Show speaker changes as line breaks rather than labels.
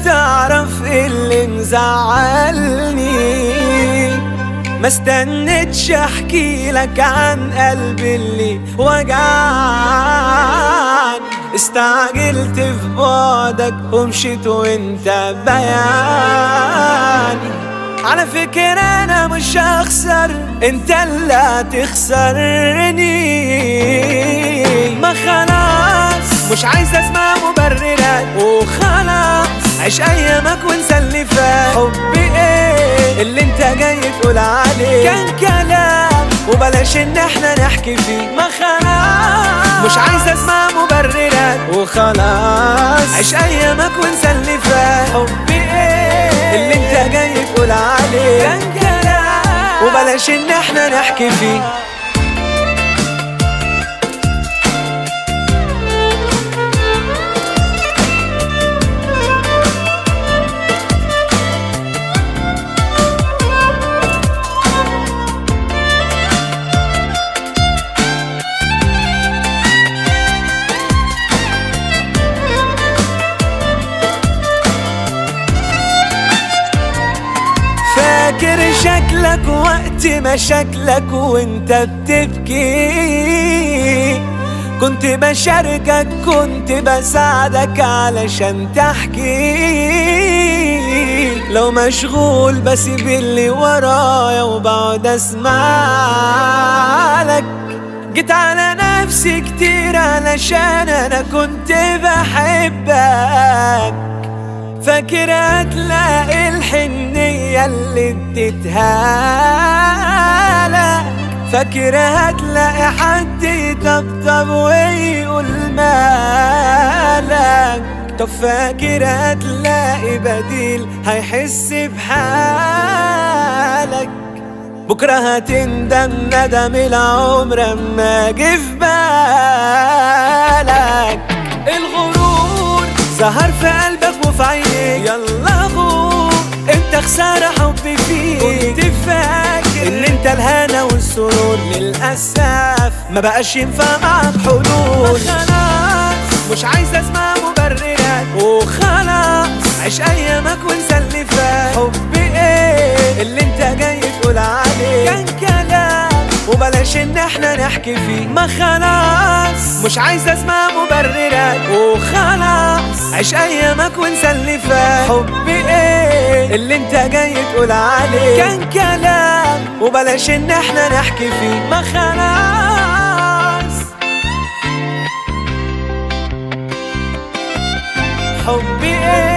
تعرف اللي مزعلني، ما استنيتش احكي لك عن قلبي اللي وجعني. استعجلت في بعدك ومشيت وانت بياني. على فكرة انا مش هخسر، انت اللي هتخسرني. ما خلاص مش عايز اسمع مبررات، وخلاص عيش ايامك وانسى اللي فات. حبي ايه اللي انت جاي تقول عليه؟ كان كلام وبلاش ان احنا نحكي فيه. ما خلاص مش عايز اسمع مبررات، وخلاص عيش ايامك وانسى اللي فات. حبي ايه اللي انت جاي تقول عليه؟ كان كلام وبلاش ان احنا نحكي فيه. فاكر شكلك وقت مشاكلك وانت بتبكي، كنت بشاركك كنت بساعدك علشان تحكي. لو مشغول بسيب اللي ورايا وبقعد اسمع لك. جيت على نفسي كتير علشان انا كنت بحبك. فاكر هتلاقي الحنية اللي اديتها لك، فاكر هتلاقي حد يطبطب ويقول مالك. طب فاكر هتلاقي بديل هيحس بحالك. بكرة هتندم ندم العمر اما جه في بالك. الغرور ظهر في قلبك وفي عينيك، يلا غور انت خسارة حبي فيك. كنت فاكر ان انت الهنا والسرور، للأسف ما بقاش ينفع معك حلول. خلاص مش عايز اسمع مبررات، وخلاص عيش ايامك وانسى اللي فات. حبي ايه اللي انت جاي تقول عليه؟ كان كلام وبلاش ان احنا نحكي فيه. ما خلاص مش عايز اسمع مبررات، وخلاص عيش ايامك وانسى اللي فات. حبي ايه اللي انت جاي تقول عليه؟ كان كلام وبلاش ان احنا نحكي فيه. ما خلاص حبي ايه